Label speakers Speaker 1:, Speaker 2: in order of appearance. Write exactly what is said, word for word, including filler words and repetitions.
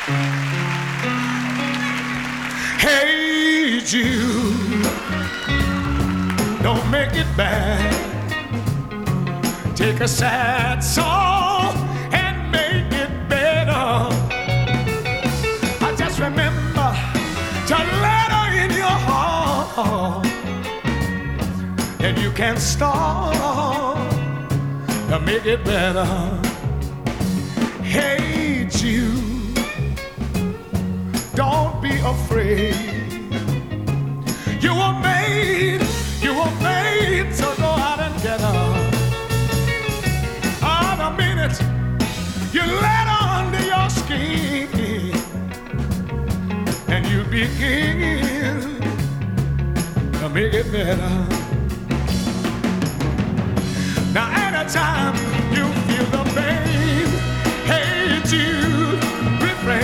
Speaker 1: Hey Jude, don't make it bad. Take a sad song and make it better. I just remember to let her in your heart, and you can start to make it better. Hey Jude, don't be afraid. You were made, you were made to go out and get her. On a minute, you let her under your skin, and you begin to make it better. Now, anytime